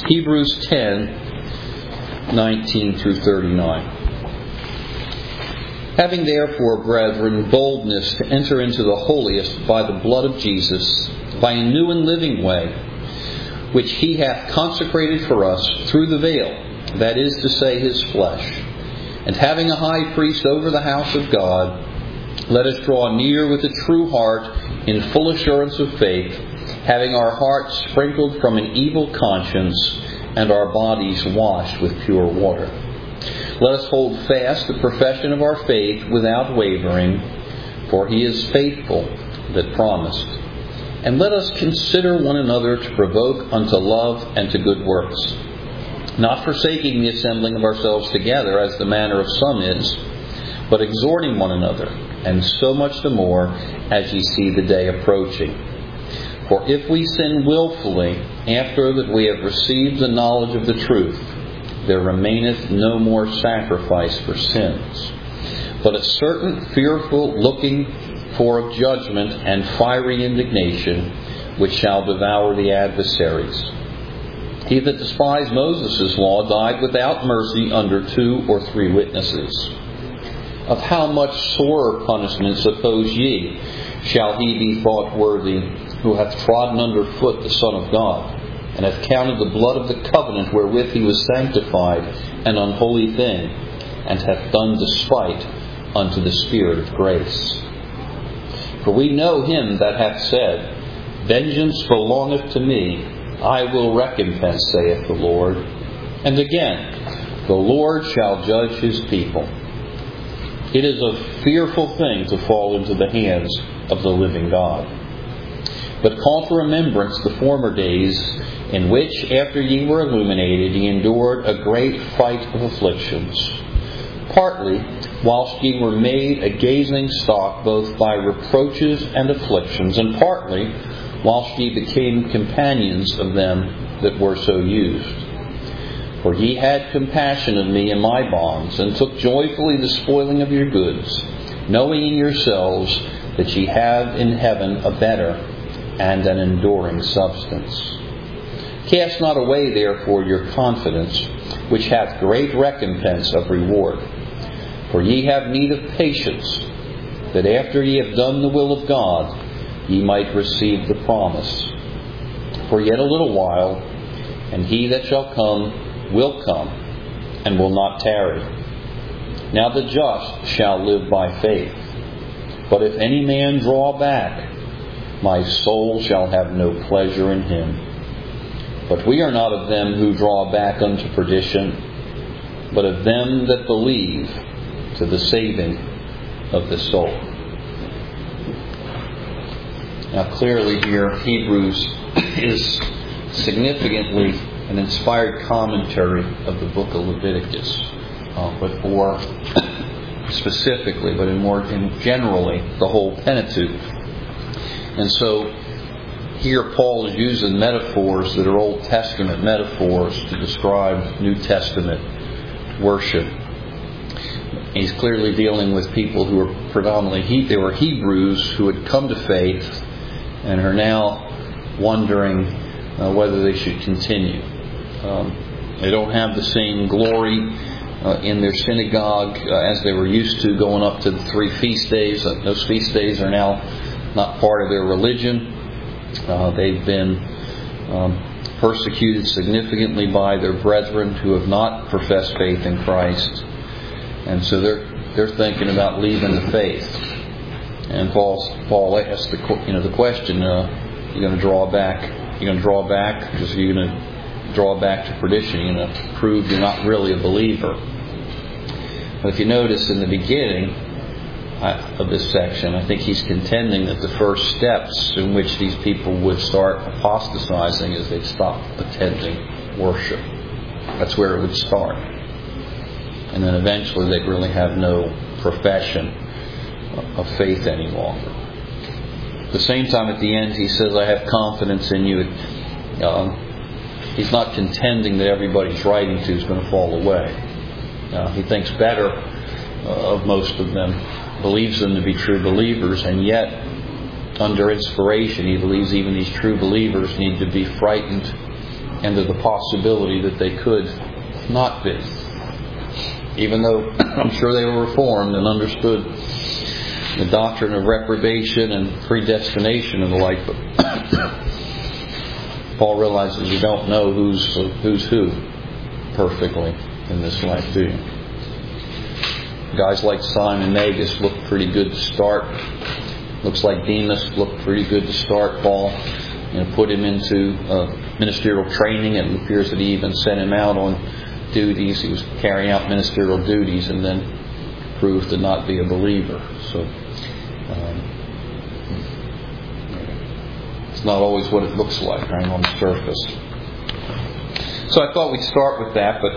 Hebrews 10:19 through 39. Having therefore, brethren, boldness to enter into the holiest by the blood of Jesus, by a new and living way, which He hath consecrated for us through the veil, that is to say, His flesh. And having a high priest over the house of God, let us draw near with a true heart in full assurance of faith, having our hearts sprinkled from an evil conscience and our bodies washed with pure water. Let us hold fast the profession of our faith without wavering, for He is faithful that promised. And let us consider one another to provoke unto love and to good works, not forsaking the assembling of ourselves together, as the manner of some is, but exhorting one another, and so much the more as ye see the day approaching. For if we sin wilfully, after that we have received the knowledge of the truth, there remaineth no more sacrifice for sins, but a certain fearful looking for of judgment and fiery indignation, which shall devour the adversaries. He that despised Moses' law died without mercy under 2 or 3 witnesses. Of how much sorer punishment, suppose ye, shall he be thought worthy, who hath trodden under foot the Son of God, and hath counted the blood of the covenant wherewith He was sanctified an unholy thing, and hath done despite unto the Spirit of grace? For we know Him that hath said, Vengeance belongeth to me, I will recompense, saith the Lord. And again, the Lord shall judge His people. It is a fearful thing to fall into the hands of the living God. But call to remembrance the former days, in which, after ye were illuminated, ye endured a great fight of afflictions, partly whilst ye were made a gazing stock both by reproaches and afflictions, and partly whilst ye became companions of them that were so used. For ye had compassion of me in my bonds, and took joyfully the spoiling of your goods, knowing in yourselves that ye have in heaven a better and an enduring substance. Cast not away therefore your confidence, which hath great recompense of reward. For ye have need of patience, that after ye have done the will of God, ye might receive the promise. For yet a little while, and He that shall come will come, and will not tarry. Now the just shall live by faith. But if any man draw back, my soul shall have no pleasure in him. But we are not of them who draw back unto perdition, but of them that believe to the saving of the soul. Now clearly here, Hebrews is significantly an inspired commentary of the book of Leviticus, but more specifically, but in generally, the whole Pentateuch. And so here Paul is using metaphors that are Old Testament metaphors to describe New Testament worship. He's clearly dealing with people who are predominantly, they were Hebrews who had come to faith and are now wondering whether they should continue. They don't have the same glory in their synagogue as they were used to going up to the 3 feast days. Those feast days are now not part of their religion. They've been persecuted significantly by their brethren who have not professed faith in Christ. And so they're thinking about leaving the faith. And Paul asked the question: you're going to draw back? You're going to draw back because you're going to draw back to perdition. You're going to prove you're not really a believer. But if you notice in the beginning of this section, I think he's contending that the first steps in which these people would start apostatizing is they'd stop attending worship. That's where it would start. And then eventually they'd really have no profession of faith any longer. At the same time, at the end, he says, I have confidence in you. He's not contending that everybody he's writing to is going to fall away. He thinks better of most of them, believes them to be true believers, and yet, under inspiration, he believes even these true believers need to be frightened and to the possibility that they could not be. Even though I'm sure they were reformed and understood the doctrine of reprobation and predestination and the like, but Paul realizes you don't know who's who perfectly in this life, do you? Guys like Simon Magus looked pretty good to start. Looks like Demas looked pretty good to start. Paul put him into ministerial training, and it appears that he even sent him out on duties. He was carrying out ministerial duties and then proved to not be a believer. So it's not always what it looks like, right, on the surface. So I thought we'd start with that, but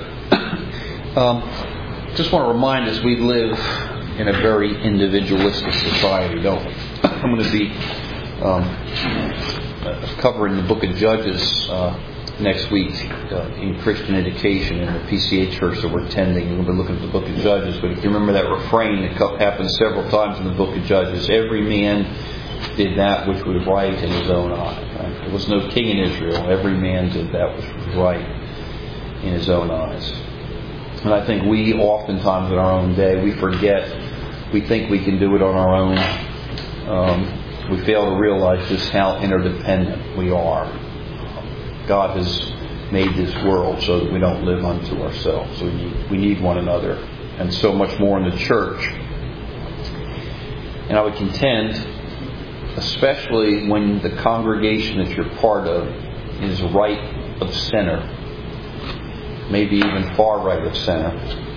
just want to remind us we live in a very individualistic society, don't we? I'm going to be covering the book of Judges next week in Christian education in the PCA church that we're attending. We're going to be looking at the book of Judges. But if you remember that refrain that happens several times in the book of Judges, every man did that which was right in his own eyes. Right? There was no king in Israel. Every man did that which was right in his own eyes. And I think we oftentimes in our own day, we forget, we think we can do it on our own. We fail to realize just how interdependent we are. God has made this world so that we don't live unto ourselves. So we need one another, and so much more in the church. And I would contend, especially when the congregation that you're part of is right of center, maybe even far right of center,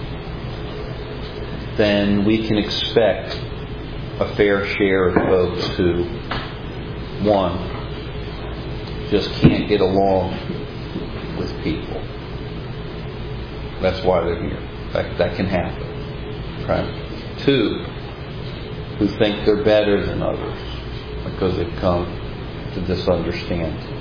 then we can expect a fair share of folks who, one, just can't get along with people. That's why they're here. That can happen. Right? Two, who think they're better than others because they've come to this understanding.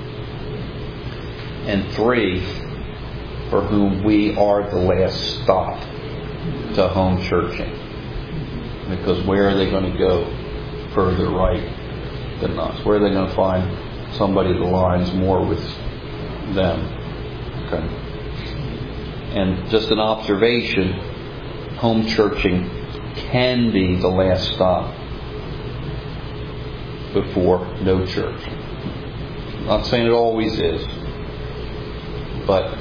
And three, for whom we are the last stop to home churching. Because where are they going to go further right than us? Where are they going to find somebody that aligns more with them? Okay. And just an observation, home churching can be the last stop before no church. I'm not saying it always is, but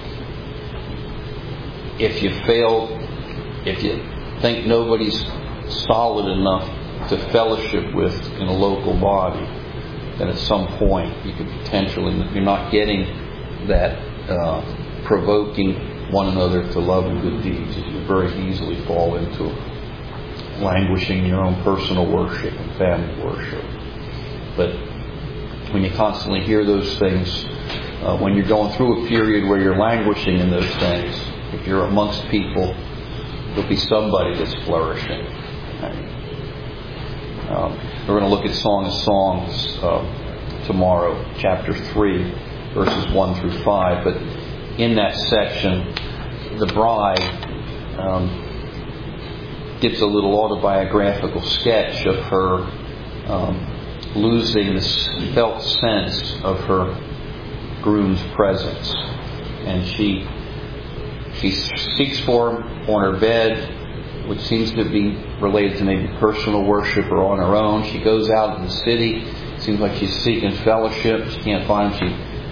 if you think nobody's solid enough to fellowship with in a local body, then at some point you could potentially, if you're not getting that provoking one another to love and good deeds, you very easily fall into languishing in your own personal worship and family worship. But when you constantly hear those things, when you're going through a period where you're languishing in those things, if you're amongst people, there'll be somebody that's flourishing. We're going to look at Song of Songs tomorrow, chapter 3, verses 1 through 5. But in that section, the bride gives a little autobiographical sketch of her losing this felt sense of her groom's presence. And she seeks for him on her bed, which seems to be related to maybe personal worship or on her own. She goes out in the city. It seems like she's seeking fellowship. She can't find him.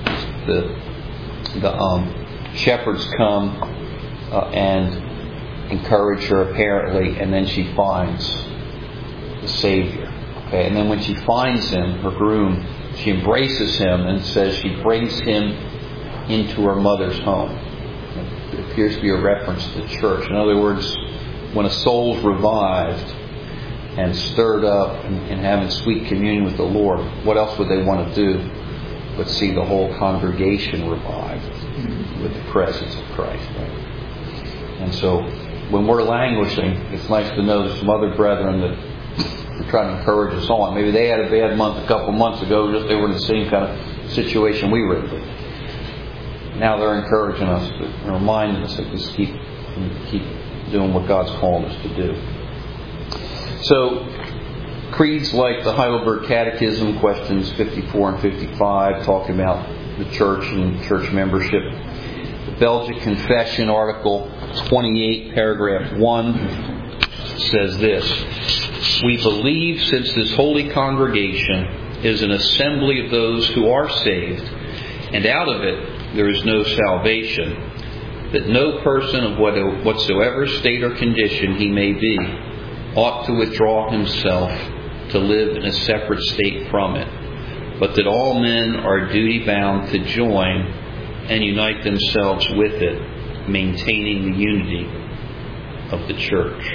The shepherds come and encourage her apparently, and then she finds the Savior. Okay, and then when she finds him, her groom, she embraces him and says she brings him into her mother's home. It appears to be a reference to the church. In other words, when a soul's revived and stirred up and having sweet communion with the Lord, what else would they want to do but see the whole congregation revived with the presence of Christ? Right? And so when we're languishing, it's nice to know there's some other brethren that are trying to encourage us on. Maybe they had a bad month a couple months ago, just they were in the same kind of situation we were in. Now they're encouraging us and reminding us that we keep doing what God's calling us to do. So, creeds like the Heidelberg Catechism, questions 54 and 55, talk about the church and church membership. The Belgic Confession, Article 28, Paragraph 1, says this: "We believe, since this holy congregation is an assembly of those who are saved, and out of it there is no salvation, that no person of whatsoever state or condition he may be ought to withdraw himself to live in a separate state from it, but that all men are duty-bound to join and unite themselves with it, maintaining the unity of the church."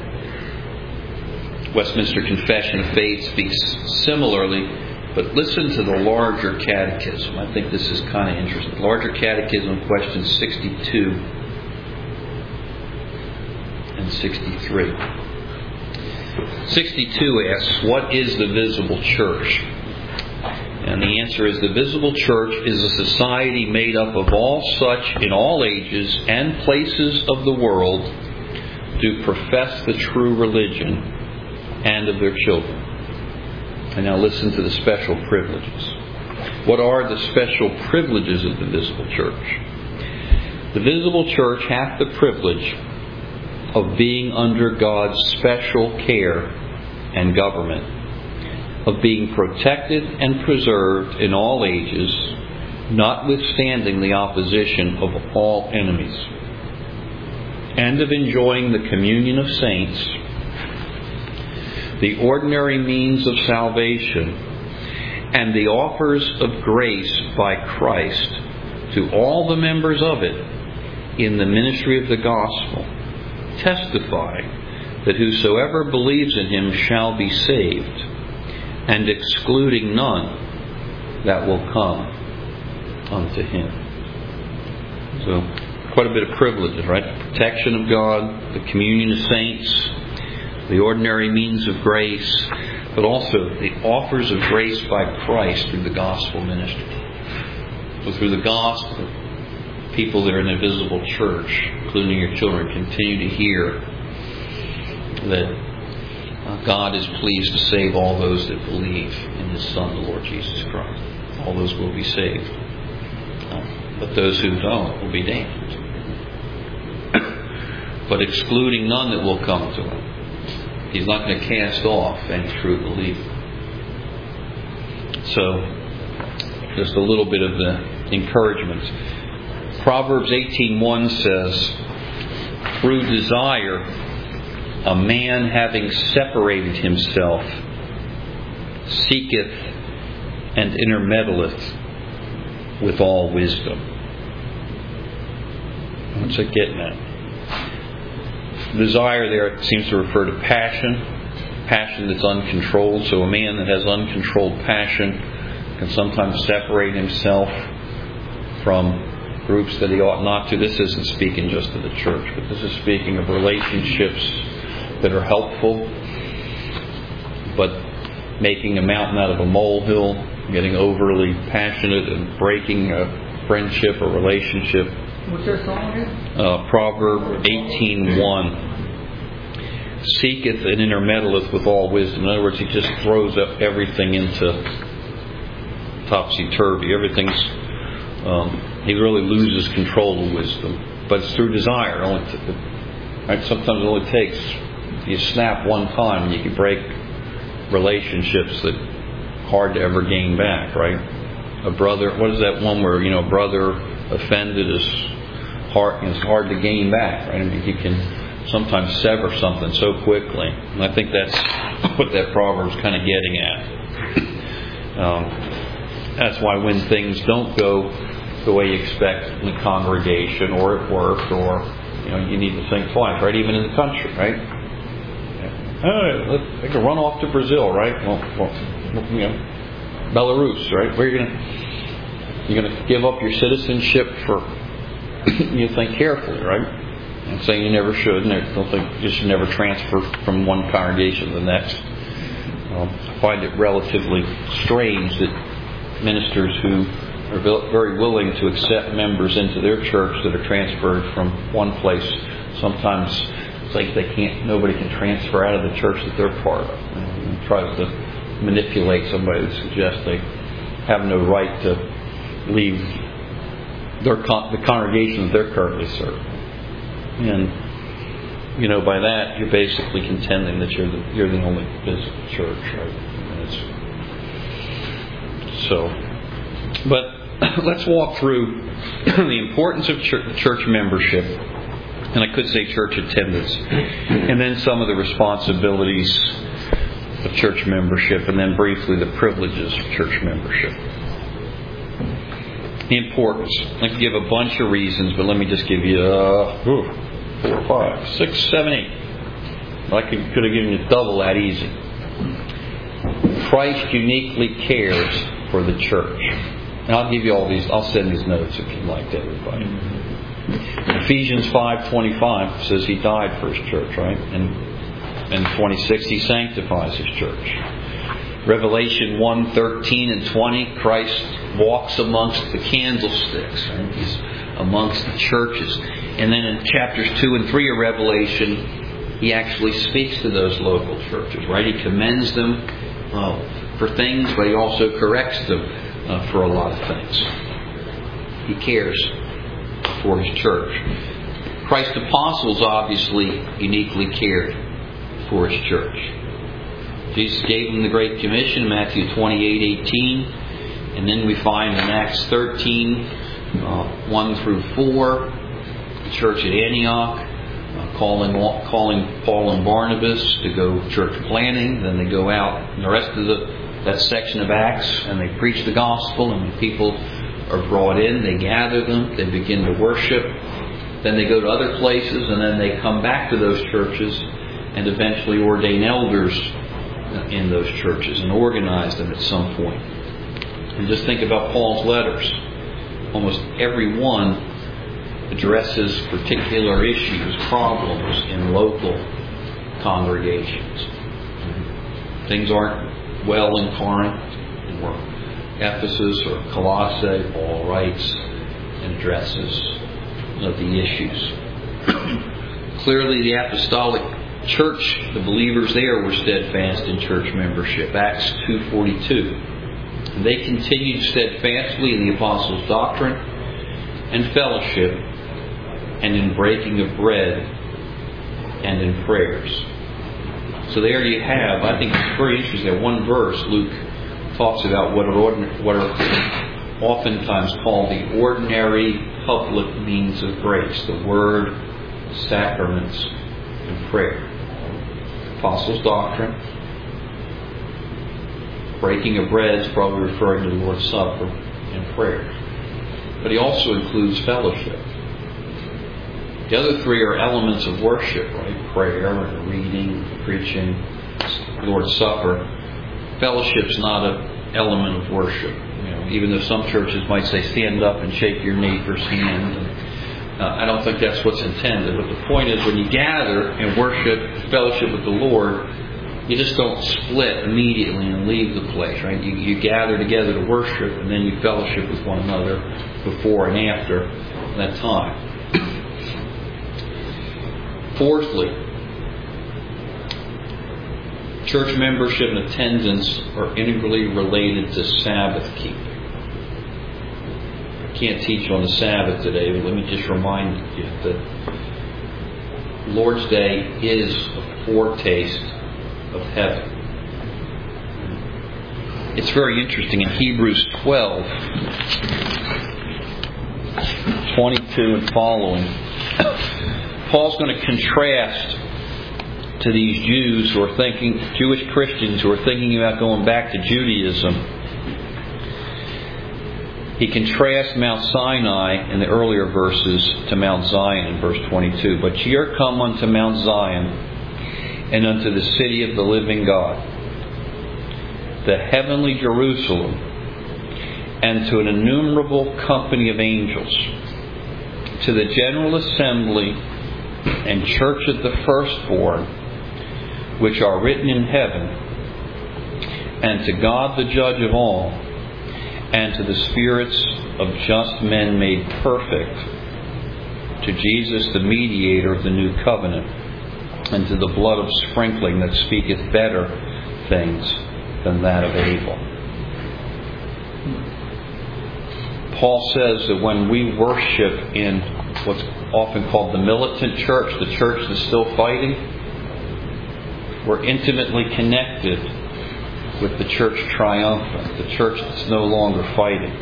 Westminster Confession of Faith speaks similarly, but listen to the larger catechism. I think this is kind of interesting. Larger Catechism, questions 62 and 63. 62 asks, "What is the visible church?" And the answer is, the visible church is a society made up of all such in all ages and places of the world do profess the true religion, and of their children. And now listen to the special privileges. What are the special privileges of the visible church? The visible church hath the privilege of being under God's special care and government, of being protected and preserved in all ages, notwithstanding the opposition of all enemies, and of enjoying the communion of saints, the ordinary means of salvation, and the offers of grace by Christ to all the members of it in the ministry of the gospel, testifying that whosoever believes in him shall be saved, and excluding none that will come unto him. So, quite a bit of privileges, right? The protection of God, the communion of saints, the ordinary means of grace, but also the offers of grace by Christ through the gospel ministry. So through the gospel, people that are in a visible church, including your children, continue to hear that God is pleased to save all those that believe in His Son, the Lord Jesus Christ. All those will be saved. But those who don't will be damned. But excluding none that will come to Him. He's not going to cast off any true believer. So, just a little bit of the encouragement. Proverbs 18:1 says, "Through desire, a man having separated himself, seeketh and intermeddleth with all wisdom." What's it getting at? Desire there seems to refer to passion that's uncontrolled. So a man that has uncontrolled passion can sometimes separate himself from groups that he ought not to. This isn't speaking just of the church, but this is speaking of relationships that are helpful, but making a mountain out of a molehill, getting overly passionate and breaking a friendship or relationship. What's that song again? Proverb 18:1. "Seeketh and intermeddleth with all wisdom." In other words, he just throws up everything into topsy-turvy. Everything's he really loses control of wisdom. But it's through desire. Right? Sometimes it only takes, you snap one time and you can break relationships that hard to ever gain back, right? A brother, what is that one where, a brother offended is hard to gain back, right? I mean, you can sometimes sever something so quickly. And I think that's what that proverb's kind of getting at. That's why when things don't go the way you expect in the congregation or at work, or you need to think twice, right? Even in the country, right? They can run off to Brazil, right? Well, Belarus, right? Where you're going to give up your citizenship for? You think carefully, right? I'm saying you never should, and I don't think you should never transfer from one congregation to the next. I find it relatively strange that ministers who are very willing to accept members into their church that are transferred from one place sometimes think nobody can transfer out of the church that they're part of. And tries to manipulate somebody that suggests they have no right to leave the congregation that they're currently serving. And by that you're basically contending that you're the only visible church, right? But let's walk through the importance of church membership, and I could say church attendance, and then some of the responsibilities of church membership, and then briefly the privileges of church membership. The importance. I can give a bunch of reasons, but let me just give you 4, 5, 6, 7, 8. I could have given you double that easy. Christ uniquely cares for the church. And I'll give you all these. I'll send these notes if you'd like to everybody. Ephesians 5:25 says He died for His church, right? And 26, He sanctifies His church. Revelation 1:13 and 20, Christ walks amongst the candlesticks, right? He's amongst the churches. And then in chapters 2 and 3 of Revelation, He actually speaks to those local churches, right? He commends them for things, but He also corrects them for a lot of things. He cares for His church. Christ's apostles obviously uniquely cared for His church. Jesus gave them the Great Commission, Matthew 28:18, and then we find in Acts 13, 1 through 4, the church at Antioch calling Paul and Barnabas to go church planting. Then they go out in the rest of that section of Acts and they preach the gospel, and when people are brought in, they gather them, they begin to worship. Then they go to other places, and then they come back to those churches and eventually ordain elders in those churches and organize them at some point. And just think about Paul's letters. Almost every one addresses particular issues, problems in local congregations. Things aren't well in Corinth or Ephesus or Colossae. Paul writes and addresses the issues. Clearly, the apostolic church, the believers there were steadfast in church membership. Acts 2:42. They continued steadfastly in the apostles' doctrine and fellowship, and in breaking of bread, and in prayers. So there you have, I think it's very interesting, that one verse, Luke talks about what are oftentimes called the ordinary public means of grace: the Word, sacraments, and prayer. Apostles' doctrine. Breaking of bread is probably referring to the Lord's Supper, and prayer. But he also includes fellowship. The other three are elements of worship, right? Prayer, reading, preaching, Lord's Supper. Fellowship's not an element of worship. Even though some churches might say stand up and shake your neighbor's hand. I don't think that's what's intended. But the point is, when you gather and worship, fellowship with the Lord, you just don't split immediately and leave the place, right? You gather together to worship, and then you fellowship with one another before and after that time. Fourthly, church membership and attendance are integrally related to Sabbath keeping. I can't teach on the Sabbath today, but let me just remind you that Lord's Day is a foretaste of heaven. It's very interesting in Hebrews 12:22 and following. Paul's going to contrast to these Jews who are Jewish Christians who are thinking about going back to Judaism. He contrasts Mount Sinai in the earlier verses to Mount Zion in verse 22. But ye are come unto Mount Zion, and unto the city of the living God, the heavenly Jerusalem, and to an innumerable company of angels, to the general assembly and church of the firstborn, which are written in heaven, and to God the judge of all, and to the spirits of just men made perfect, to Jesus the mediator of the new covenant, and to the blood of sprinkling that speaketh better things than that of Abel. Paul says that when we worship in what's often called the militant church, the church that's still fighting, we're intimately connected with the church triumphant, the church that's no longer fighting.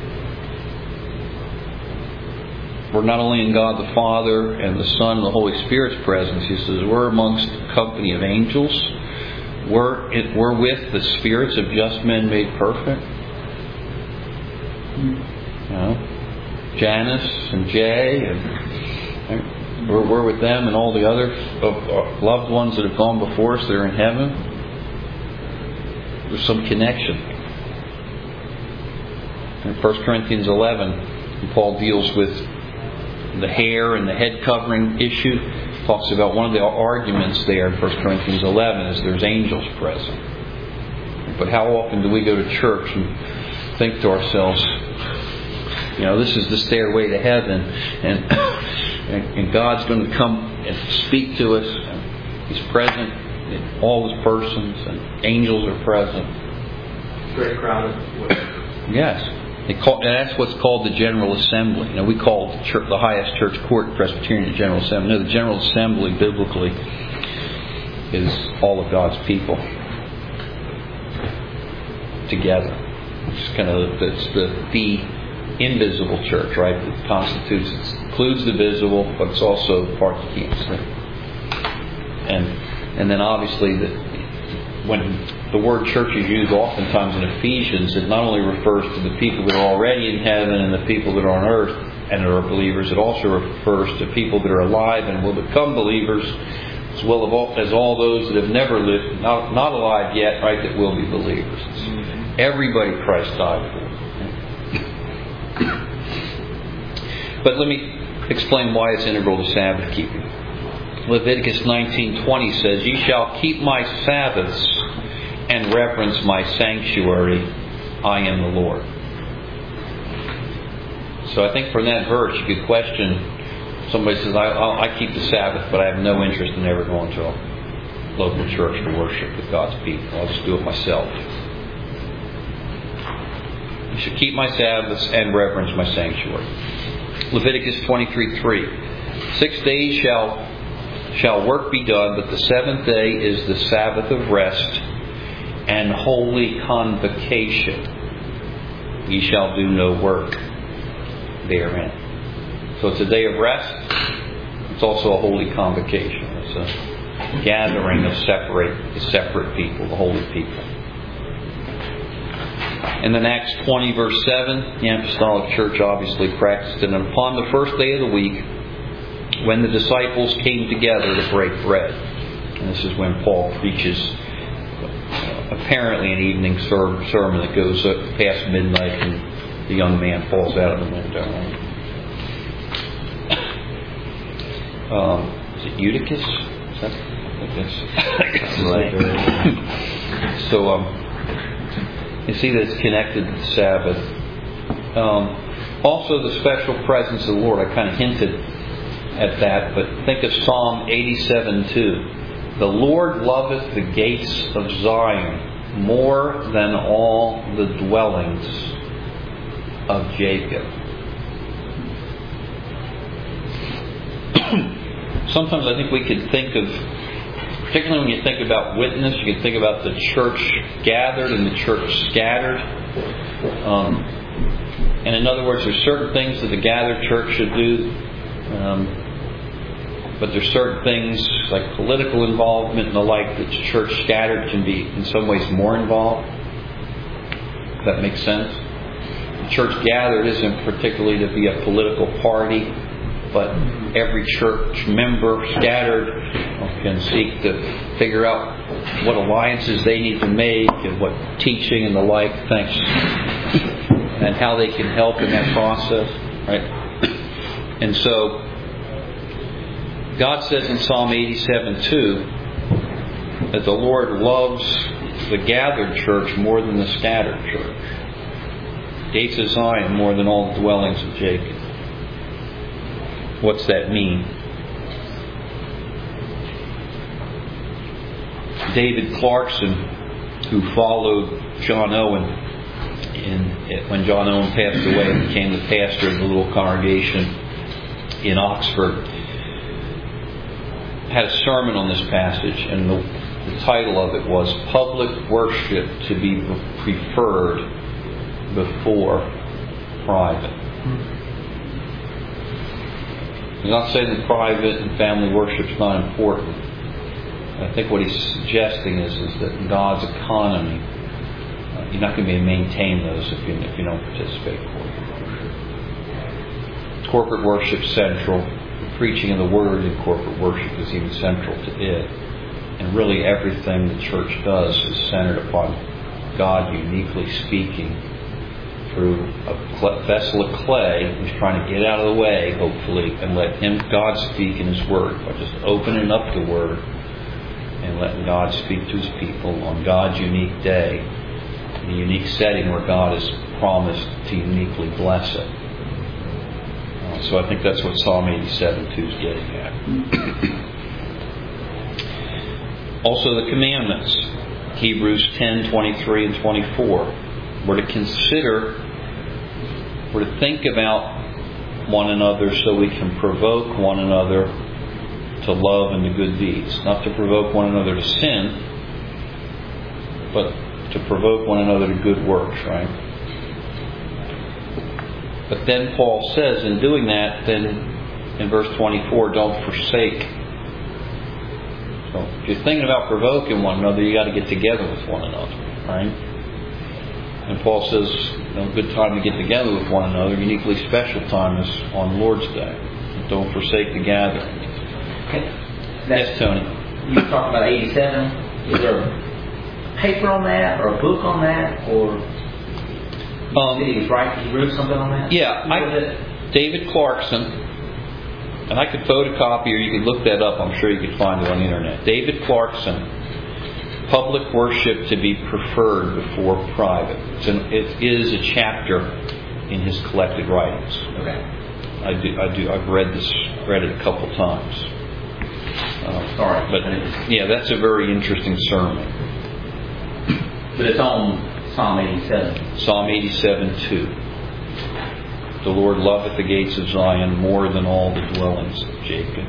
We're not only in God the Father and the Son and the Holy Spirit's presence. He says we're amongst a company of angels. We're with the spirits of just men made perfect. You know, Janice and Jay, and we're with them and all the other loved ones that have gone before us that are in heaven. There's some connection. In 1 Corinthians 11, Paul deals with the hair and the head covering issue. Talks about one of the arguments there in 1 Corinthians 11 is there's angels present. But how often do we go to church and think to ourselves, you know, this is the stairway to heaven, and God's going to come and speak to us. And He's present in all His persons, and angels are present. Great crowd of Yes. That's what's called the General Assembly. You know, we call the highest church court Presbyterian the General Assembly. No, the General Assembly biblically is all of God's people together. It's kind of the invisible church, right? It includes the visible, but it's also the part you can't see. And then obviously when the word church is used oftentimes in Ephesians, it not only refers to the people that are already in heaven and the people that are on earth and are believers, it also refers to people that are alive and will become believers, as well as all those that have never lived, not alive yet, right, that will be believers. It's everybody Christ died for. But let me explain why it's integral to Sabbath keeping. Leviticus 19:20 says, "Ye shall keep my Sabbaths and reverence my sanctuary. I am the Lord." So I think from that verse you could question, somebody says, I keep the Sabbath, but I have no interest in ever going to a local church to worship with God's people. I'll just do it myself. You should keep my Sabbaths and reverence my sanctuary. Leviticus 23:3. 6 days shall work be done, but the seventh day is the Sabbath of rest and holy convocation. Ye shall do no work therein. So it's a day of rest. It's also a holy convocation. It's a gathering of the separate people, the holy people. And then Acts 20 verse 7, the Apostolic Church obviously practiced it. And upon the first day of the week, when the disciples came together to break bread. And this is when Paul preaches apparently an evening sermon that goes up past midnight and the young man falls out of the window. Is it Eutychus? Is that right? So you see that it's connected to the Sabbath. Also the special presence of the Lord. I kind of hinted at that, but think of Psalm 87:2. The Lord loveth the gates of Zion more than all the dwellings of Jacob. Sometimes I think we could think of, particularly when you think about witness, you can think about the church gathered and the church scattered. And in other words, there's certain things that the gathered church should do. But there's certain things like political involvement and the like that the church scattered can be in some ways more involved. Does that make sense? The church gathered isn't particularly to be a political party, but every church member scattered can seek to figure out what alliances they need to make and what teaching and the like things, and how they can help in that process, right? And so God says in Psalm 87:2 that the Lord loves the gathered church more than the scattered church. Gates of Zion more than all the dwellings of Jacob. What's that mean? David Clarkson, who followed John Owen, when John Owen passed away and became the pastor of the little congregation in Oxford, had a sermon on this passage, and the title of it was "Public Worship to be Preferred Before Private." He's not saying that private and family worship is not important. I think what he's suggesting is that in God's economy, you're not going to be able to maintain those if you don't participate in corporate worship. Corporate worship central. The preaching of the Word in corporate worship is even central to it. And really everything the church does is centered upon God uniquely speaking through a vessel of clay who's trying to get out of the way, hopefully, and let God speak in His Word by just opening up the Word and letting God speak to His people on God's unique day, in a unique setting where God has promised to uniquely bless it. So I think that's what Psalm 87:2 is getting at. Also the commandments, Hebrews 10:23 and 24. We're to consider, we're to think about one another so we can provoke one another to love and to good deeds. Not to provoke one another to sin, but to provoke one another to good works, right? But then Paul says, in doing that, then in verse 24, don't forsake. So if you're thinking about provoking one another, you got to get together with one another, right? And Paul says, a good time to get together with one another, uniquely special time, is on Lord's Day. Don't forsake the gathering. Okay. Yes, Tony. You talked about 87. Is there a paper on that, or a book on that, or did he write? He wrote something on that? Yeah, David Clarkson, and I could photocopy, or you could look that up. I'm sure you could find it on the internet. David Clarkson, Public Worship to be Preferred Before Private. It is a chapter in his collected writings. Okay. I've read it a couple times. Sorry, but yeah, that's a very interesting sermon. But it's on Psalm 87. Psalm 87:2. The Lord loveth the gates of Zion more than all the dwellings of Jacob.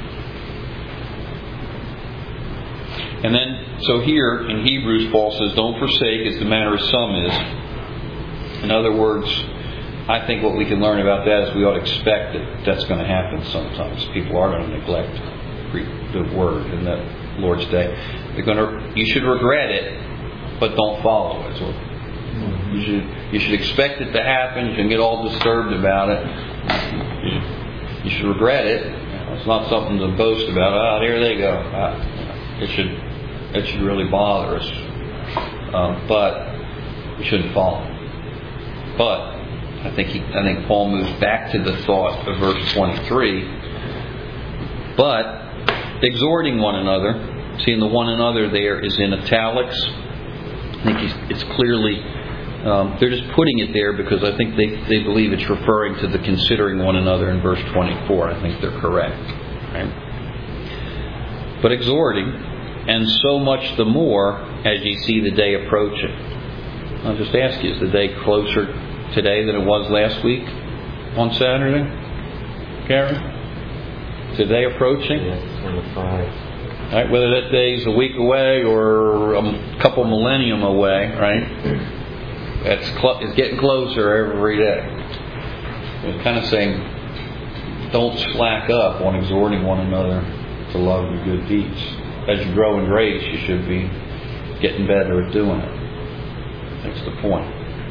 And then, so here in Hebrews, Paul says, don't forsake as the manner of some is. In other words, I think what we can learn about that is we ought to expect that that's going to happen sometimes. People are going to neglect the Word in that Lord's Day. You should regret it, but don't follow it. So you should expect it to happen. You shouldn't get all disturbed about it. You should regret it. It's not something to boast about. Oh, there they go. It should really bother us. But we shouldn't follow it. But I think Paul moves back to the thought of verse 23. But exhorting one another. Seeing the one another there is in italics. I think it's clearly, they're just putting it there because I think they believe it's referring to the considering one another in verse 24. I think they're correct. Right? But exhorting, and so much the more as ye see the day approaching. I'll just ask you, is the day closer today than it was last week on Saturday? Karen? Today approaching? Yes, 25. Right, whether that day's a week away or a couple millennium away, right? It's getting closer every day. It's kind of saying, don't slack up on exhorting one another to love and good deeds. As you grow in grace, you should be getting better at doing it. That's the point.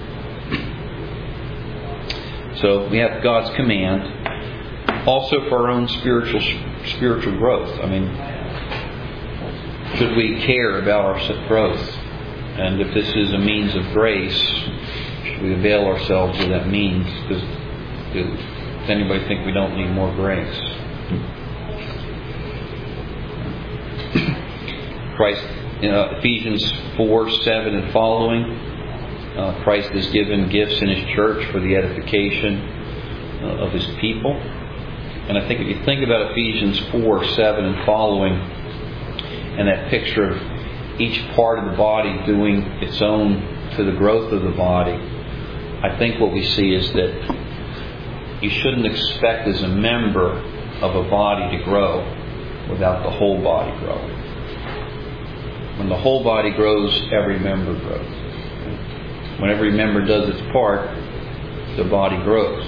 So we have God's command, also for our own spiritual growth. I mean, should we care about our growth? And if this is a means of grace, should we avail ourselves of that means? Does anybody think we don't need more grace? Christ, Ephesians 4:7 and following, Christ has given gifts in His church for the edification of His people. And I think if you think about Ephesians 4:7 and following, and that picture of each part of the body doing its own to the growth of the body, I think what we see is that you shouldn't expect as a member of a body to grow without the whole body growing. When the whole body grows, every member grows. When every member does its part, the body grows.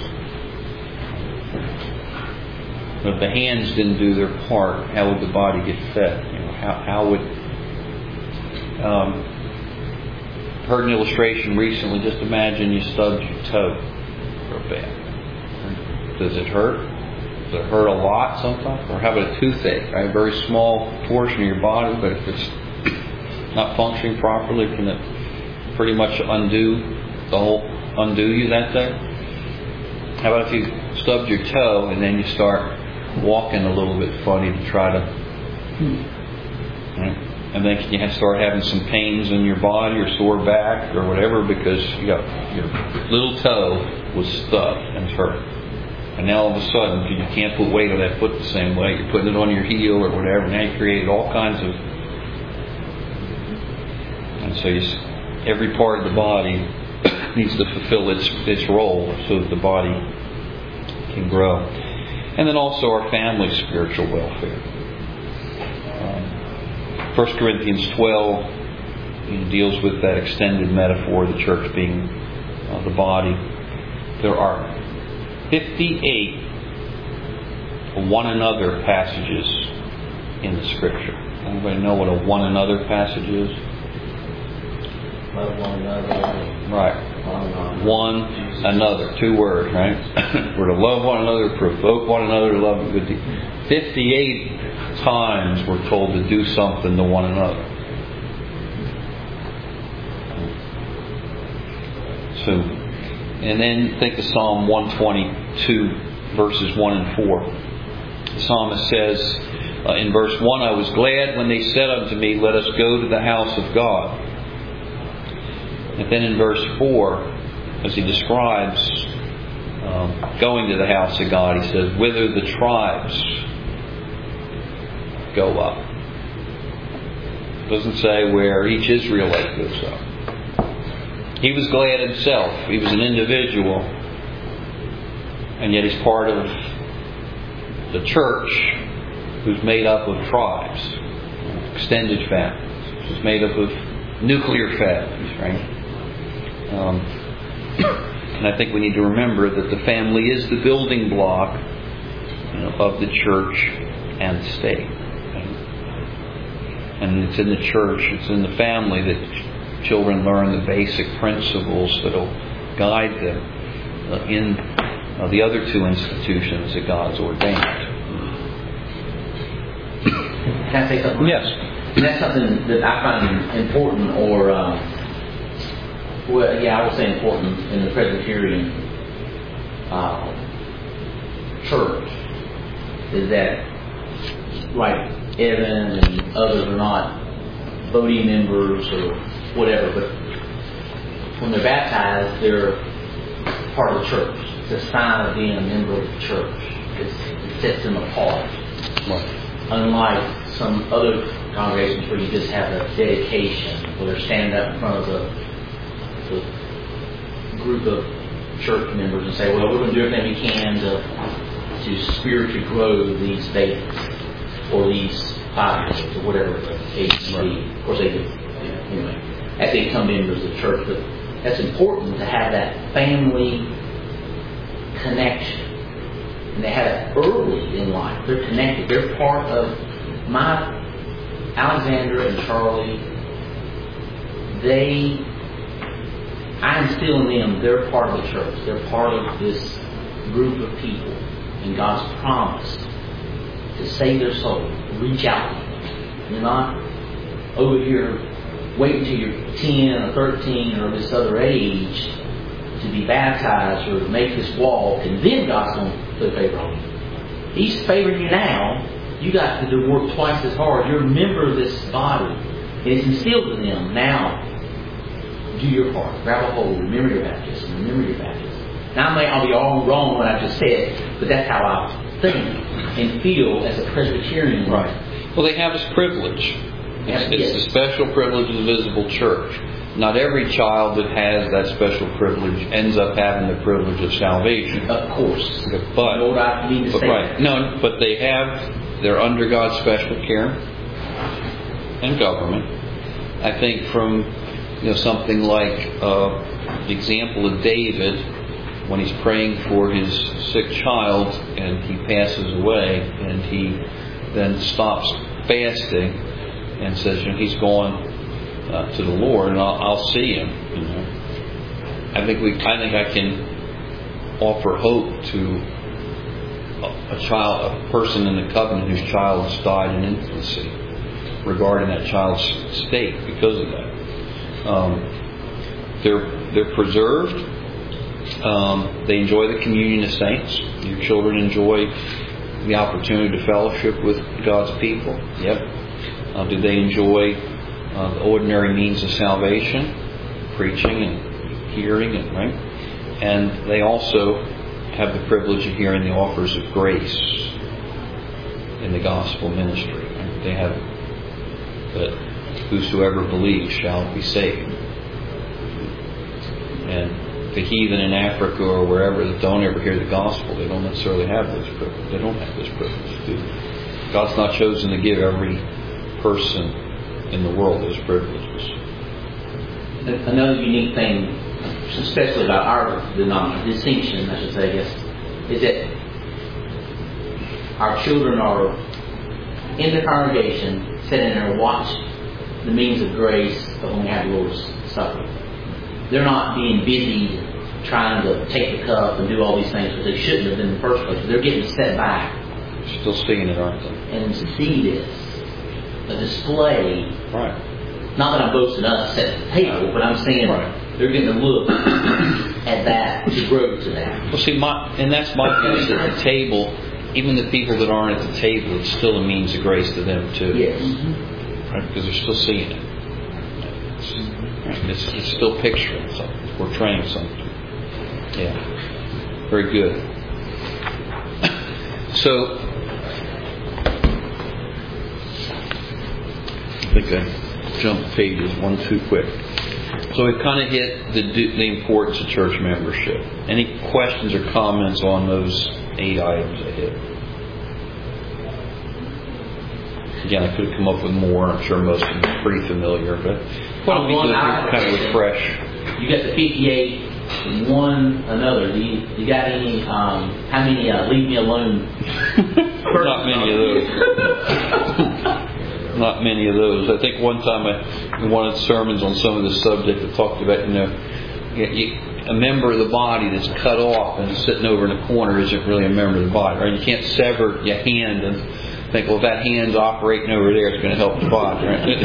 But if the hands didn't do their part, how would the body get fed? How would... heard an illustration recently. Just imagine you stubbed your toe real bad. Does it hurt? Does it hurt a lot sometimes? Or how about a toothache? A very small portion of your body, but if it's not functioning properly, can it pretty much undo you that day? How about if you stubbed your toe and then you start walking a little bit funny to try to... Right? And then you start having some pains in your body or sore back or whatever because your little toe was stubbed and it's hurt. And now all of a sudden, you can't put weight on that foot the same way. You're putting it on your heel or whatever. Now you created all kinds of... And so every part of the body needs to fulfill its role so that the body can grow. And then also our family's spiritual welfare. 1 Corinthians 12 deals with that extended metaphor of the church being the body. There are 58 one another passages in the Scripture. Anybody know what a one another passage is? Love one another. Right. One another. 2 words, right? We're to love one another, provoke one another to love and good deeds. 58 times we're told to do something to one another. So, and then think of Psalm 122, verses 1 and 4. The psalmist says in verse 1, I was glad when they said unto me, let us go to the house of God. And then in verse 4, as he describes going to the house of God, he says, whither the tribes go up. It doesn't say where each Israelite goes up. He was glad himself. He was an individual. And yet he's part of the church who's made up of tribes, extended families. It's made up of nuclear families, right? And I think we need to remember that the family is the building block of the church and the state. And it's in the church, it's in the family that children learn the basic principles that will guide them in the other 2 institutions that God's ordained. Can I say something? Yes. And that's something that I find important, or I would say important in the Presbyterian church, is that, right, Evan and others are not voting members or whatever, but when they're baptized, they're part of the church. It's a sign of being a member of the church. It sets them apart. Right. Unlike some other congregations where you just have a dedication, where they're standing up in front of the group of church members and say, well, we're going to do everything we can to spiritually grow these babies or these 5-year-olds or whatever the case may be. Of course, they do. Anyway, as they become members of the church, but that's important to have that family connection. And they have it early in life. They're connected. They're part of my Alexandra and Charlie. I instill in them, they're part of the church. They're part of this group of people. And God's promise to save their soul. Reach out. You're not over here waiting until you're 10 or 13 or this other age to be baptized or make this walk, and then God's going to put favor on you. He's favoring you now. You got to work twice as hard. You're a member of this body. And it's instilled in them. Now, do your part. Grab a hold. Remember your baptism. Remember your baptism. Now, I'll be all wrong what I just said, but that's how I think and feel as a Presbyterian. Right. Well, they have this privilege. It's the special privilege of the visible church. not every child that has that special privilege ends up having the privilege of salvation. Of course. But, Lord, I need to say right. that. No, but they're under God's special care and government. I think from something like the example of David, when he's praying for his sick child and he passes away, and he then stops fasting and says, he's going to the Lord, and I'll see him. I think I can offer hope to a person in the covenant whose child has died in infancy, regarding that child's state because of that. They're preserved. They enjoy the communion of saints. Your children enjoy the opportunity to fellowship with God's people. Yep. Do they enjoy the ordinary means of salvation, preaching and hearing, and they also have the privilege of hearing the offers of grace in the gospel ministry. They have that whosoever believes shall be saved. And the heathen in Africa or wherever that don't ever hear the gospel, they don't necessarily have those privileges. They don't have those privileges. God's not chosen to give every person in the world those privileges. Another unique thing, especially about our distinction, I should say, is that our children are in the congregation, sitting there and watch the means of grace of when we have the Lord's Supper. They're not being busy trying to take the cup and do all these things, which they shouldn't have in the first place. They're getting set back. Still seeing it, aren't they? And to see this, a display. Right. Not that I'm boasting us at the table, but I'm saying they're getting a look at that to grow to that. Well, see, that's my view at the table. Even the people that aren't at the table, it's still a means of grace to them too. Yes. Right? Because they're still seeing it. It's still picturing something, portraying something. Yeah. Very good. So, I think I jumped pages one too quick. So we've kind of hit the importance of church membership. Any questions or comments on those 8 items I hit? Again, I could have come up with more. I'm sure most of them are pretty familiar, but what would be good to kind of refresh? You got the 58, one another. Do you got any? How many? Leave me alone. Not many of those. Not many of those. I think one time in one of the sermons on some of this subject, I talked about a member of the body that's cut off and sitting over in a corner isn't really a member of the body, right? You can't sever your hand and think, well, if that hand's operating over there, it's going to help the body, right?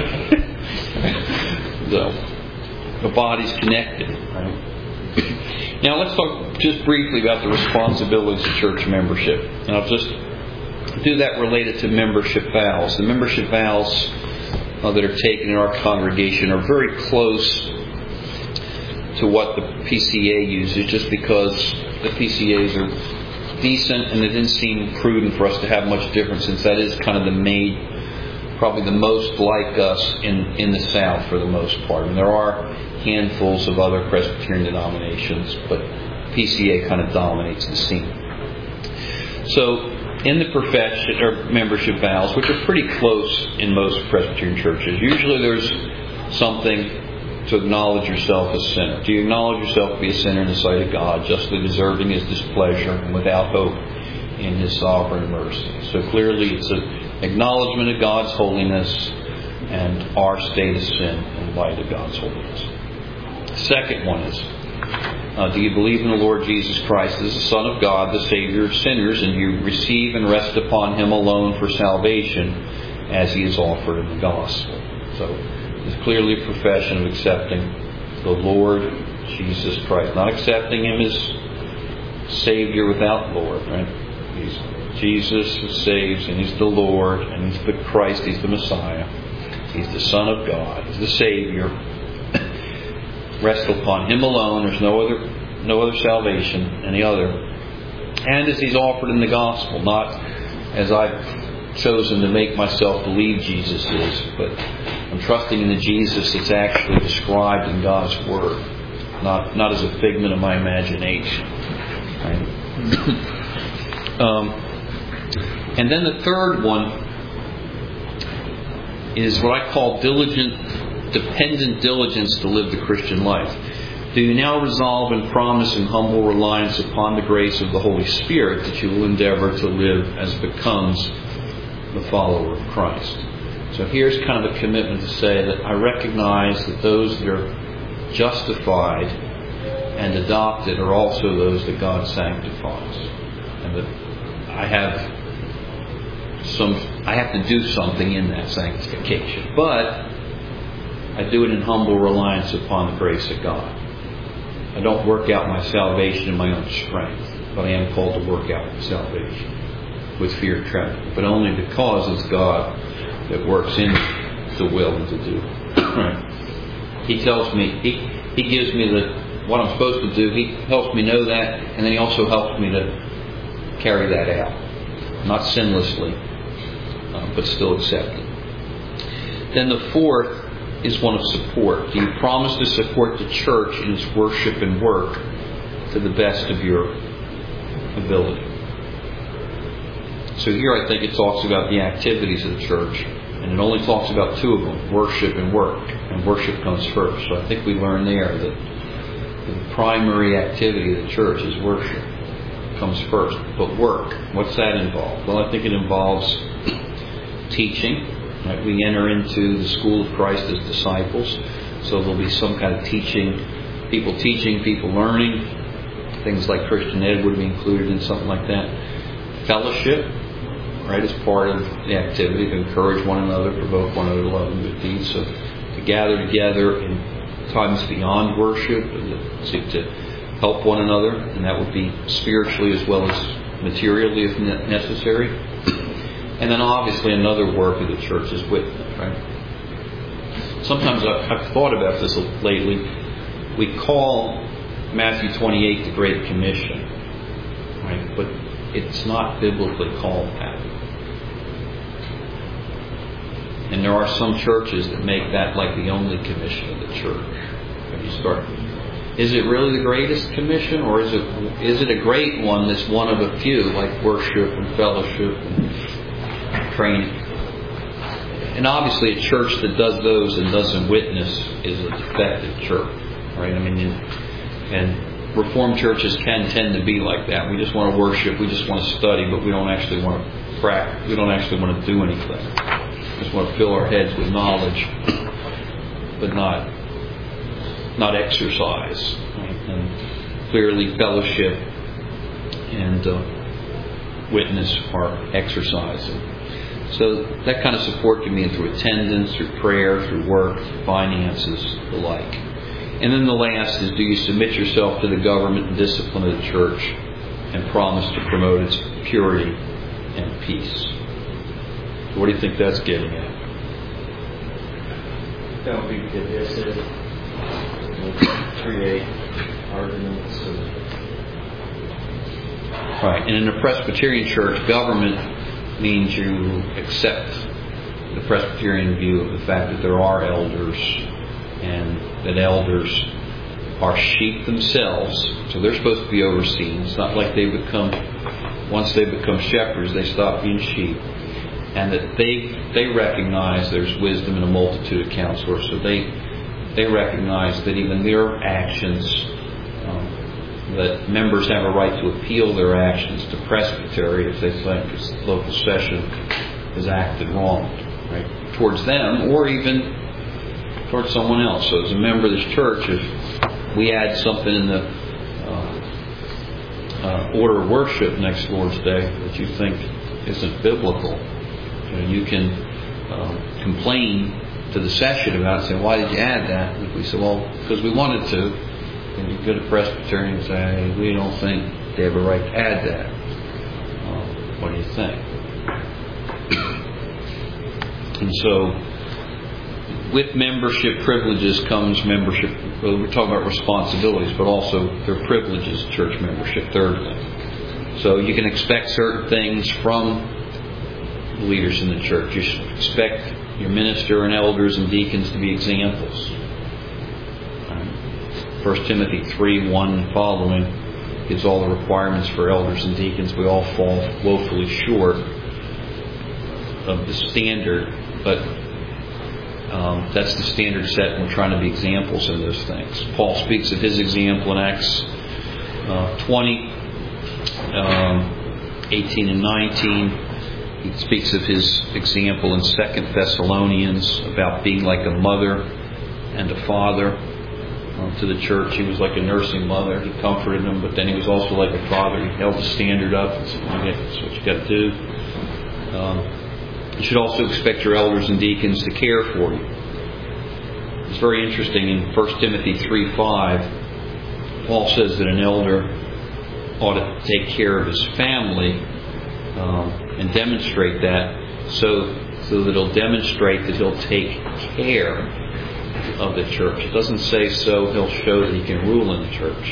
So, the body's connected, right? Now, let's talk just briefly about the responsibilities of church membership. And I'll just do that related to membership vows. The membership vows that are taken in our congregation are very close to what the PCA uses, just because the PCAs are decent, and it didn't seem prudent for us to have much difference, since that is kind of probably the most like us in the South for the most part. And there are handfuls of other Presbyterian denominations, but PCA kind of dominates the scene. So, in the profession or membership vows, which are pretty close in most Presbyterian churches, usually there's something to acknowledge yourself as a sinner. Do you acknowledge yourself to be a sinner in the sight of God, justly deserving His displeasure and without hope in His sovereign mercy? So clearly it's an acknowledgement of God's holiness and our state of sin in light of God's holiness. The second one is, do you believe in the Lord Jesus Christ as the Son of God, the Savior of sinners, and you receive and rest upon Him alone for salvation as He is offered in the gospel? So it's clearly a profession of accepting the Lord Jesus Christ. Not accepting Him as Savior without Lord, right? Jesus who saves, and He's the Lord, and He's the Christ, He's the Messiah. He's the Son of God, He's the Savior. Rest upon Him alone. There's no other salvation, any other. And as He's offered in the gospel, not as I've chosen to make myself believe Jesus is, but I'm trusting in the Jesus that's actually described in God's Word, not as a figment of my imagination. Right? And then the third one is what I call dependent diligence to live the Christian life. Do you now resolve and promise in humble reliance upon the grace of the Holy Spirit that you will endeavor to live as becomes the follower of Christ? So here's kind of a commitment to say that I recognize that those that are justified and adopted are also those that God sanctifies, and that I have to do something in that sanctification, but I do it in humble reliance upon the grace of God. I don't work out my salvation in my own strength, but I am called to work out my salvation with fear and trembling, but only because it's God that works in the will and to do. Right? He tells me, He gives me what I'm supposed to do. He helps me know that, and then He also helps me to carry that out, not sinlessly, but still accepted. Then the fourth is one of support. Do you promise to support the church in its worship and work to the best of your ability? So here I think it talks about the activities of the church, and it only talks about two of them, worship and work. And worship comes first. So I think we learn there that the primary activity of the church is worship. It comes first. But work, what's that involve? Well, I think it involves teaching. Right? We enter into the school of Christ as disciples, so there'll be some kind of teaching, people learning. Things like Christian Ed would be included in something like that. Fellowship, right, is part of the activity to encourage one another, provoke one another to love and good deeds. So to gather together in times beyond worship, and to help one another, and that would be spiritually as well as materially if necessary. And then obviously another work of the church is witness, right? Sometimes I've thought about this lately. We call Matthew 28 the Great Commission, right? But it's not biblically called that. And there are some churches that make that like the only commission of the church. When you start, is it really the greatest commission, or is it a great one that's one of a few, like worship and fellowship and training? And obviously a church that does those and doesn't witness is a defective church, right? I mean, and Reformed churches can tend to be like that. We just want to worship, we just want to study, but we don't actually want to practice. We don't actually want to do anything. We just want to fill our heads with knowledge, but not exercise. Right? And clearly, fellowship and witness are exercising. So that kind of support can be through attendance, through prayer, through work, through finances, the like. And then the last is, do you submit yourself to the government and discipline of the church and promise to promote its purity and peace? What do you think that's getting at? Don't be divisive. Create arguments. Right. And in a Presbyterian church, government means you accept the Presbyterian view of the fact that there are elders, and that elders are sheep themselves, so they're supposed to be overseen. It's not like once they become shepherds, they stop being sheep. And that they recognize there's wisdom in a multitude of counselors, so they recognize that even their actions, that members have a right to appeal their actions to presbytery if they think the local session has acted wrong, right, towards them or even towards someone else. So as a member of this church, if we add something in the order of worship next Lord's Day that you think isn't biblical, you can complain to the session about it, saying, why did you add that? And if we say, well, because we wanted to, then you go to Presbyterian and say, we don't think they have a right to add that. What do you think? And so, with membership privileges comes membership. Well, we're talking about responsibilities, but also there are privileges, church membership, thirdly. So you can expect certain things from leaders in the church. You should expect your minister and elders and deacons to be examples. 1 Timothy 3:1 and following gives all the requirements for elders and deacons. We all fall woefully short of the standard, but that's the standard set, and we're trying to be examples in those things. Paul speaks of his example in Acts 20, 18 and 19. He speaks of his example in 2 Thessalonians about being like a mother and a father to the church. He was like a nursing mother. He comforted them, but then he was also like a father. He held the standard up and said, that's what you got to do. You should also expect your elders and deacons to care for you. It's very interesting in 1 Timothy 3:5, Paul says that an elder ought to take care of his family and demonstrate that so that it'll demonstrate that he'll take care of the church. It doesn't say so he'll show that he can rule in the church.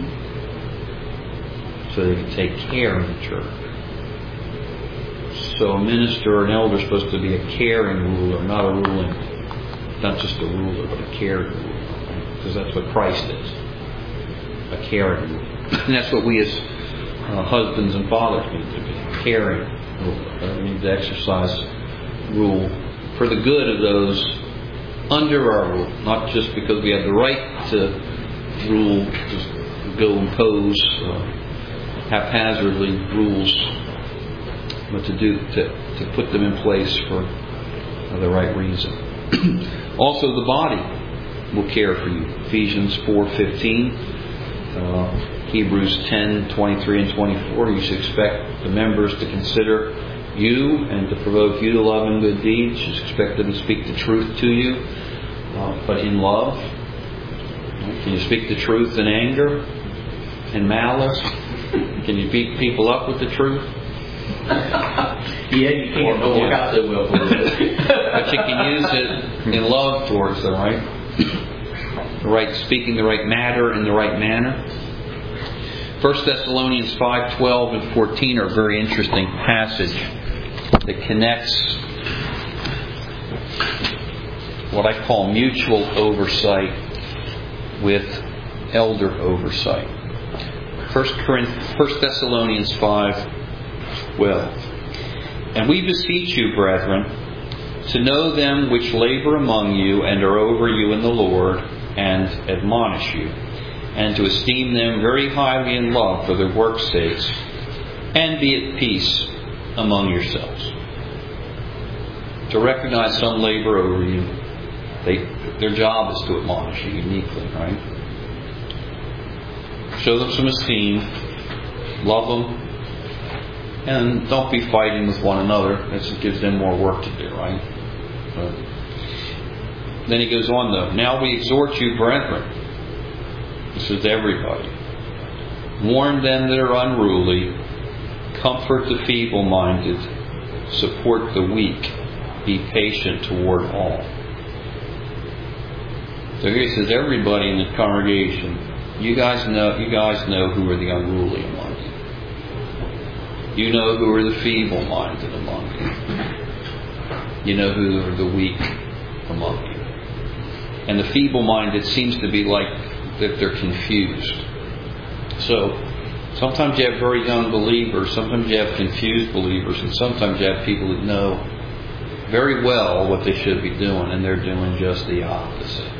So that he can take care of the church. So a minister or an elder is supposed to be a caring ruler, not just a ruler, but a caring ruler. Because that's what Christ is. A caring ruler. And that's what we as husbands and fathers need to be. Caring ruler. We need to exercise rule for the good of those under our rule. Not just because we have the right to rule, just go impose haphazardly rules, but to put them in place for the right reason. Also, the body will care for you. Ephesians 4:15, Hebrews 10:23 and 24. You should expect the members to consider you and to provoke you to love and good deeds. You should expect them to speak the truth to you, but in love. Can you speak the truth in anger and malice? Can you beat people up with the truth? Yeah, you can't. Don't work out so well for you. But you can use it in love towards them, right? Speaking the right matter in the right manner. 1 Thessalonians 5:12 and 14 are a very interesting passage that connects what I call mutual oversight with elder oversight. 1 Thessalonians 5:12. And we beseech you, brethren, to know them which labor among you and are over you in the Lord, and admonish you, and to esteem them very highly in love for their work's sakes, and be at peace among yourselves. To recognize some labor over you, their job is to admonish you uniquely, right? Show them some esteem, love them, and don't be fighting with one another. That just gives them more work to do, right? Then he goes on though. Now we exhort you, brethren. This is to everybody. Warn them that are unruly. Comfort the feeble-minded. Support the weak. Be patient toward all. So here he says, everybody in the congregation, you guys know who are the unruly among you. You know who are the feeble-minded among you. You know who are the weak among you. And the feeble-minded seems to be like that they're confused. So sometimes you have very young believers, sometimes you have confused believers, and sometimes you have people that know very well what they should be doing, and they're doing just the opposite.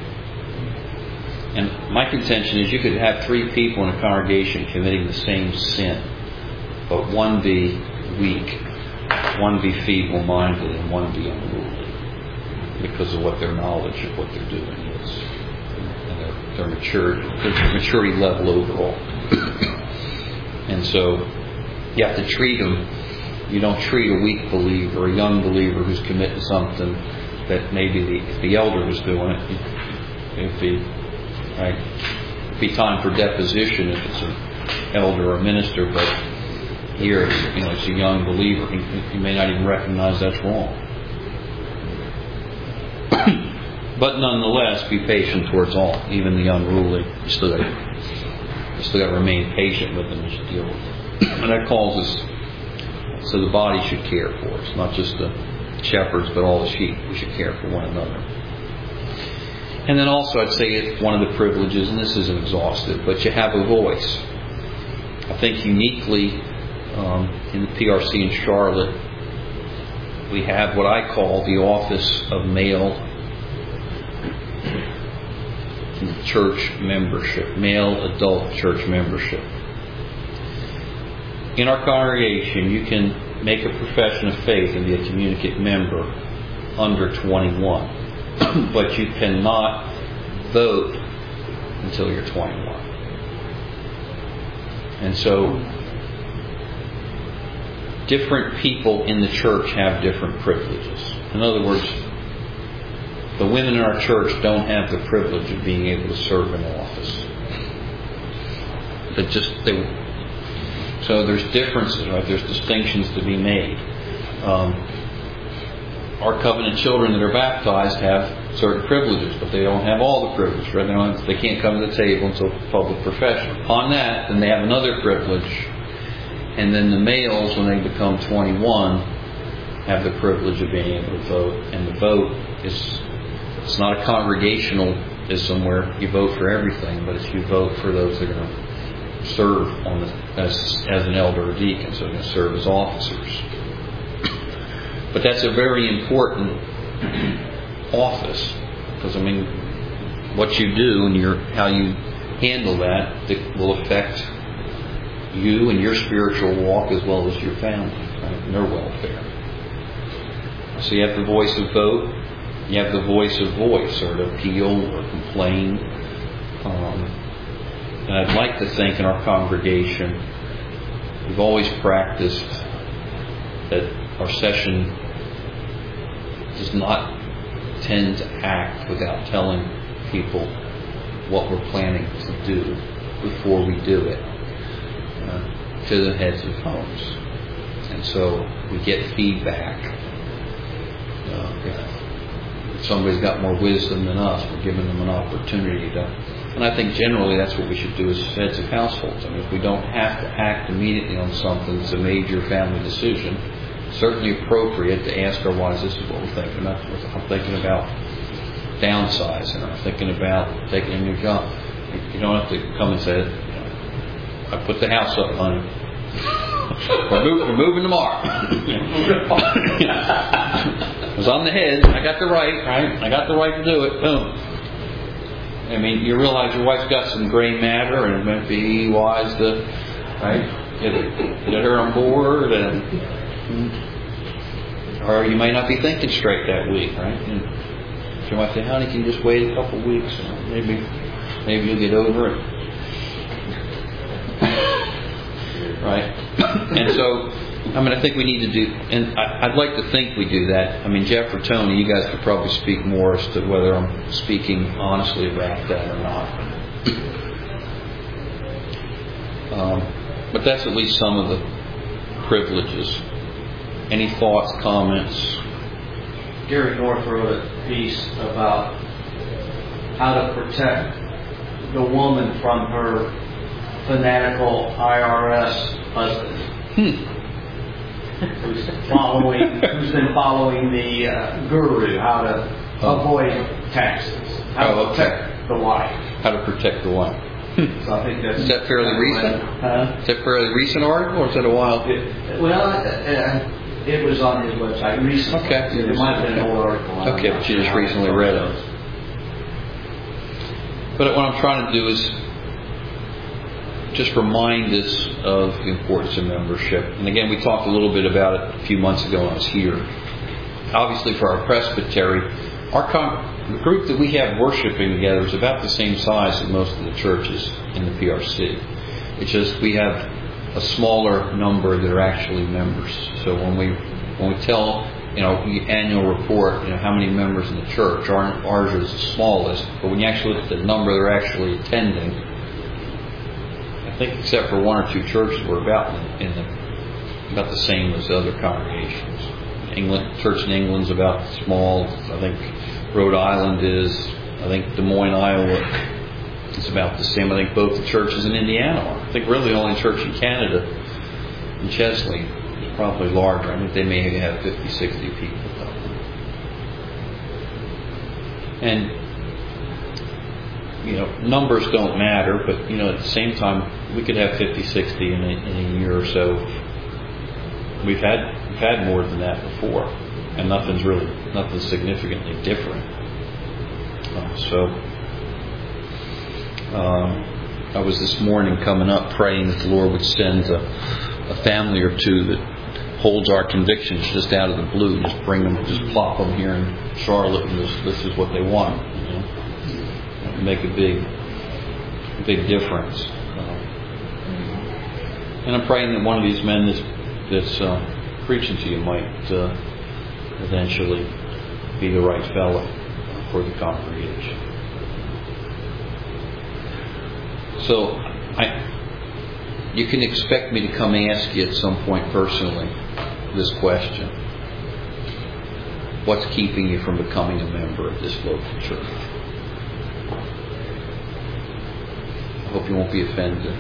And my contention is you could have three people in a congregation committing the same sin, but one be weak, one be feeble-minded, and one be unruly because of what their knowledge of what they're doing is, and their maturity level overall. And so you have to treat them. You don't treat a weak believer, a young believer who's committing something that maybe if the elder was doing it, it'd be time for deposition if it's an elder or a minister, but here it's a young believer. He may not even recognize that's wrong. But nonetheless, be patient towards all, even the unruly. You still got to remain patient with them as you deal with them. And that calls us So the body should care for us, not just the shepherds, but all the sheep. We should care for one another. And then also I'd say it's one of the privileges, and this isn't exhaustive, but you have a voice. I think uniquely in the PRC in Charlotte, we have what I call the office of male church membership, male adult church membership. In our congregation, you can make a profession of faith and be a communicant member under 21. But you cannot vote until you're 21. And so, different people in the church have different privileges. In other words, the women in our church don't have the privilege of being able to serve in office. So there's differences, right? There's distinctions to be made. Our covenant children that are baptized have certain privileges, but they don't have all the privileges. Right? They can't come to the table until public profession. Upon that, then they have another privilege. And then the males, when they become 21, have the privilege of being able to vote. And the vote it's not a congregationalism where you vote for everything, but it's you vote for those that are going to serve as an elder or deacon, so they're going to serve as officers. But that's a very important office, because what you do and how you handle that will affect you and your spiritual walk as well as your family, right, and their welfare. So you have the voice of vote, you have the voice of voice, or to appeal or complain. And I'd like to think in our congregation, we've always practiced that our session does not tend to act without telling people what we're planning to do before we do it to the heads of homes. And so we get feedback. If somebody's got more wisdom than us, we're giving them an opportunity to. And I think generally that's what we should do as heads of households. If we don't have to act immediately on something that's a major family decision, it's certainly appropriate to ask our wives, this is what we're thinking about. I'm thinking about downsizing. I'm thinking about taking a new job. You don't have to come and say, I put the house up, honey. We're moving tomorrow. Because I'm the head, I got the right? I got the right to do it. Boom. You realize your wife's got some gray matter, and it might be wise to, get her on board, or you might not be thinking straight that week, right? And she might say, honey, can you just wait a couple of weeks? Maybe you'll get over it. Right? And so, I think we need to do, and I'd like to think we do that. Jeff or Tony, you guys could probably speak more as to whether I'm speaking honestly about that or not. But that's at least some of the privileges. Any thoughts, comments? Gary North wrote a piece about how to protect the woman from her fanatical IRS husband. Who's been following the guru, how to avoid taxes, how to protect the wife. How to protect the wife. So I think is that fairly recent? Is that a fairly recent article, or is that a while? It was on his website recently. Okay. It might have been an old article. Okay, but you just recently read it. But what I'm trying to do is just remind us of the importance of membership. And again, we talked a little bit about it a few months ago when I was here. Obviously, for our presbytery, the group that we have worshiping together is about the same size as most of the churches in the PRC. It's just we have a smaller number that are actually members. So when we tell the annual report, how many members in the church, ours is the smallest. But when you actually look at the number that are actually attending, I think except for one or two churches, we're about the same as other congregations. Church in England's about small. I think Rhode Island is. I think Des Moines, Iowa is about the same. I think both the churches in Indiana are. I think really the only church in Canada, in Chesley, probably larger. I think they may have 50, 60 people. And, numbers don't matter, but, at the same time, we could have 50, 60 in a year or so. We've had more than that before, and nothing significantly different. I was this morning coming up praying that the Lord would send a family or two that holds our convictions just out of the blue, just bring them, just plop them here in Charlotte, and this is what they want. Make a big difference. And I'm praying that one of these men that's preaching to you might eventually be the right fellow for the congregation. So, you can expect me to come ask you at some point personally this question: what's keeping you from becoming a member of this local church? I hope you won't be offended.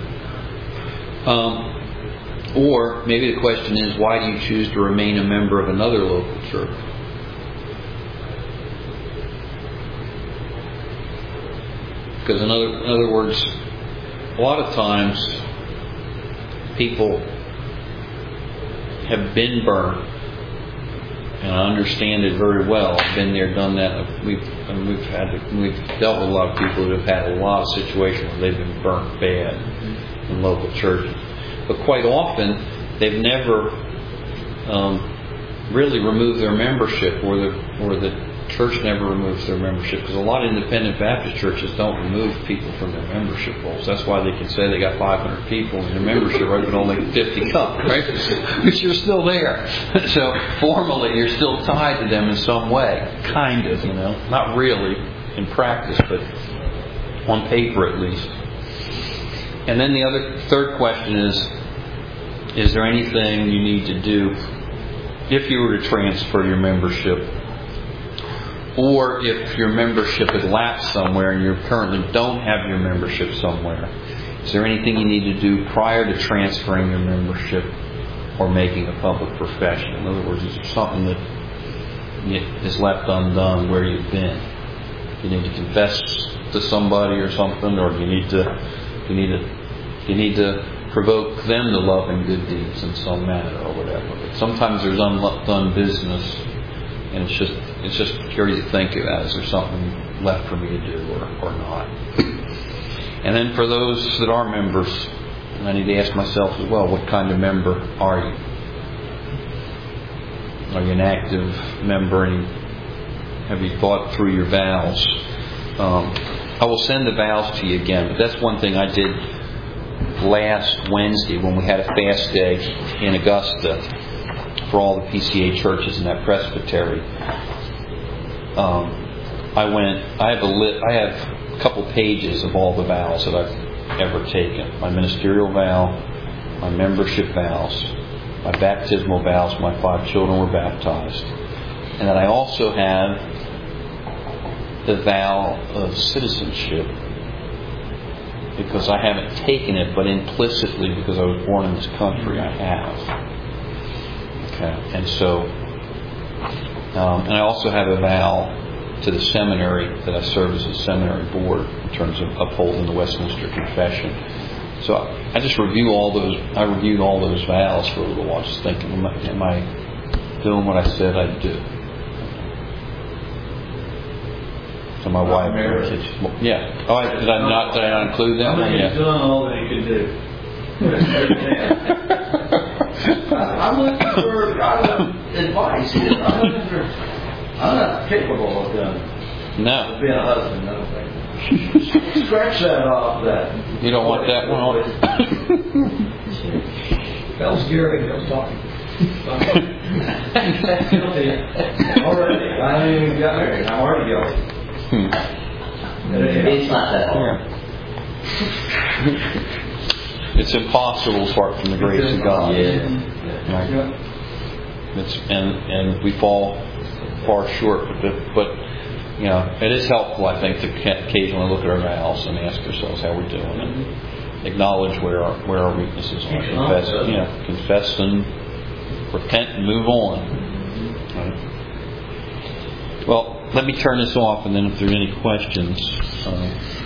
Or maybe the question is, why do you choose to remain a member of another local church? Because in other words, a lot of times people have been burned, and I understand it very well. I've been there, done that. We've dealt with a lot of people that have had a lot of situations where they've been burnt bad in local churches. But quite often, they've never really removed their membership, or the church never removes their membership, because a lot of independent Baptist churches don't remove people from their membership rolls. That's why they can say they got 500 people in their membership, right, but only 50 come, right? Because you're still there. So formally, you're still tied to them in some way, kind of, not really in practice, but on paper at least. And then the third question is there anything you need to do if you were to transfer your membership, or if your membership had lapsed somewhere and you currently don't have your membership somewhere? Is there anything you need to do prior to transferring your membership or making a public profession? In other words, is there something that is left undone where you've been? You need to confess to somebody or something, or you need to provoke them to love and good deeds in some manner or whatever. But sometimes there's undone business, and it's just curious to think about, is there something left for me to do or not? And then for those that are members, I need to ask myself as well, what kind of member are you? Are you an active member, and have you thought through your vows? I will send the vows to you again, but that's one thing I did last Wednesday when we had a fast day in Augusta for all the PCA churches in that presbytery. I have a couple pages of all the vows that I've ever taken. My ministerial vow, my membership vows, my baptismal vows. My 5 children were baptized. And then I also have the vow of citizenship, because I haven't taken it, but implicitly, because I was born in this country, I have. Okay, and so, and I also have a vow to the seminary that I serve as a seminary board in terms of upholding the Westminster Confession. So I just reviewed all those vows for a little while, just thinking, am I doing what I said I'd do? So my wife, yeah. Oh, did I not include that one? Yeah. He's done all that he could do. I'm looking for advice here. I'm not capable of being a husband. I don't think. Scratch that off. That you don't want that one on. That was Gary. I was talking. Already, I ain't even got married. I'm already going. It's not that hard. It's impossible apart from the grace of God. Yeah. Right? And we fall far short, but it is helpful, I think, to occasionally look at our vows and ask ourselves how we're doing, and acknowledge where our weaknesses are. Confess them repent and move on. Right. Well, let me turn this off, and then if there are any questions.